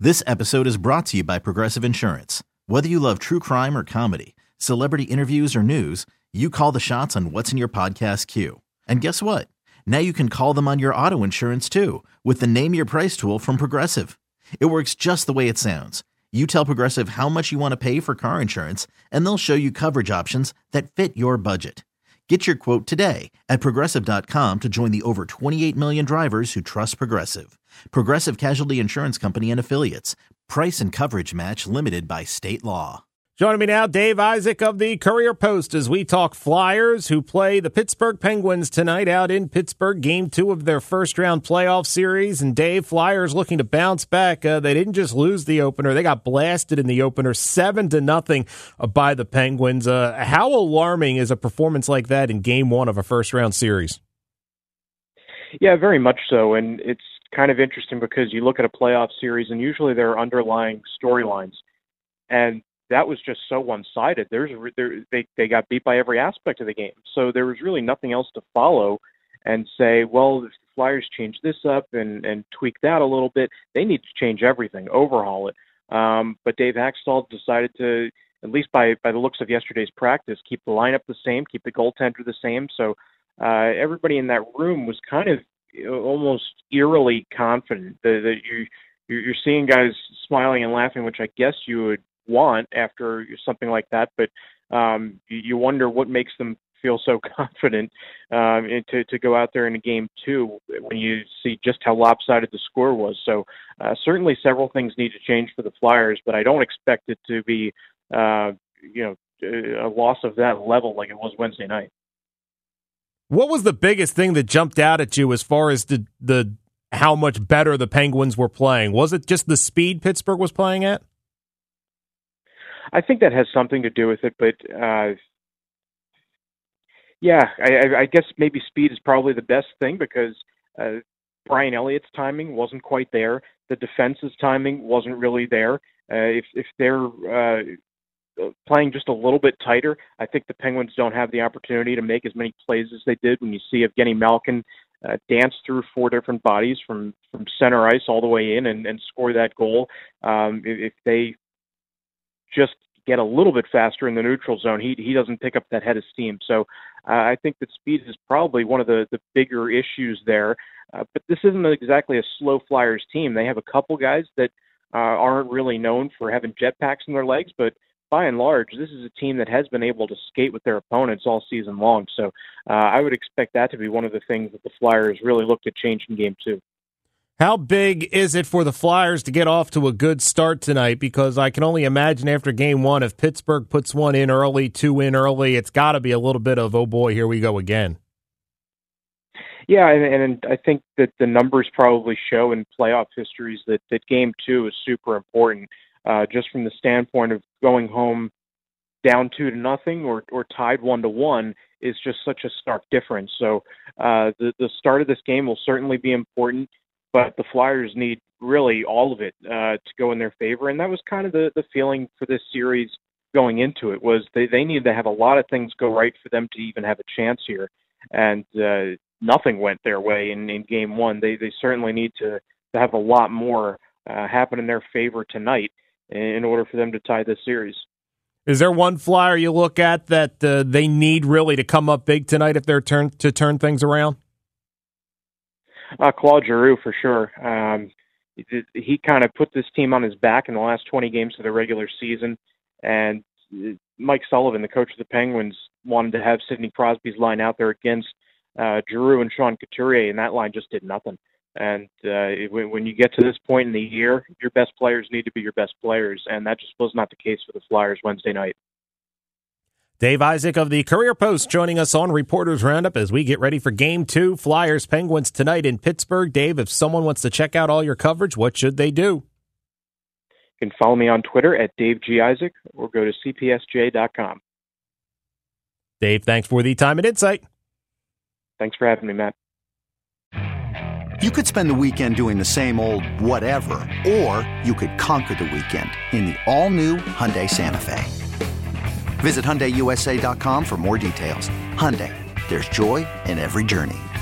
This episode is brought to you by Progressive Insurance. Whether you love true crime or comedy, celebrity interviews or news, you call the shots on what's in your podcast queue. And guess what? Now you can call them on your auto insurance too with the Name Your Price tool from Progressive. It works just the way it sounds. You tell Progressive how much you want to pay for car insurance, and they'll show you coverage options that fit your budget. Get your quote today at Progressive.com to join the over 28 million drivers who trust Progressive. Progressive Casualty Insurance Company and Affiliates. Price and coverage match limited by state law. Joining me now, Dave Isaac of the Courier-Post, as we talk Flyers, who play the Pittsburgh Penguins tonight out in Pittsburgh, Game 2 of their first-round playoff series. And Dave, Flyers looking to bounce back. They didn't just lose the opener. They got blasted in the opener 7-0 by the Penguins. How alarming is a performance like that in Game 1 of a first-round series? Yeah, very much so. And it's kind of interesting because you look at a playoff series, and usually there are underlying storylines. And that was just so one-sided. They got beat by every aspect of the game. So there was really nothing else to follow and say, well, if the Flyers change this up and tweak that a little bit, they need to change everything, overhaul it. But Dave Hakstol decided to, at least by the looks of yesterday's practice, keep the lineup the same, keep the goaltender the same. So everybody in that room was kind of almost eerily confident that you're seeing guys smiling and laughing, which I guess you would want after something like that, but you wonder what makes them feel so confident to go out there in a Game 2 when you see just how lopsided the score was. So certainly several things need to change for the Flyers, but I don't expect it to be a loss of that level like it was Wednesday night. What was the biggest thing that jumped out at you as far as the how much better the Penguins were playing? Was it just the speed Pittsburgh was playing at? I think that has something to do with it, but I guess maybe speed is probably the best thing because Brian Elliott's timing wasn't quite there. The defense's timing wasn't really there. If they're playing just a little bit tighter, I think the Penguins don't have the opportunity to make as many plays as they did when you see Evgeny Malkin dance through 4 different bodies from center ice all the way in and score that goal. If they just get a little bit faster in the neutral zone, he doesn't pick up that head of steam. So I think that speed is probably one of the bigger issues there. But this isn't exactly a slow Flyers team. They have a couple guys that aren't really known for having jetpacks in their legs, but by and large, this is a team that has been able to skate with their opponents all season long. So I would expect that to be one of the things that the Flyers really look to change in Game 2. How big is it for the Flyers to get off to a good start tonight? Because I can only imagine after Game 1, if Pittsburgh puts 1 in early, 2 in early, it's got to be a little bit of, oh boy, here we go again. Yeah, and I think that the numbers probably show in playoff histories that Game 2 is super important, just from the standpoint of going home down 2-0 or tied 1-1 is just such a stark difference. So the start of this game will certainly be important, but the Flyers need really all of it to go in their favor. And that was kind of the feeling for this series going into it, was they needed to have a lot of things go right for them to even have a chance here. And nothing went their way in Game 1. They certainly need to have a lot more happen in their favor tonight in order for them to tie this series. Is there one Flyer you look at that they need really to come up big tonight if they're to turn things around? Claude Giroux, for sure. He kind of put this team on his back in the last 20 games of the regular season, and Mike Sullivan, the coach of the Penguins, wanted to have Sidney Crosby's line out there against Giroux and Sean Couturier, and that line just did nothing. And when you get to this point in the year, your best players need to be your best players, and that just was not the case for the Flyers Wednesday night. Dave Isaac of the Courier-Post joining us on Reporters Roundup as we get ready for Game 2, Flyers-Penguins tonight in Pittsburgh. Dave, if someone wants to check out all your coverage, what should they do? You can follow me on Twitter at Dave G. Isaac or go to cpsj.com. Dave, thanks for the time and insight. Thanks for having me, Matt. You could spend the weekend doing the same old whatever, or you could conquer the weekend in the all-new Hyundai Santa Fe. Visit HyundaiUSA.com for more details. Hyundai, there's joy in every journey.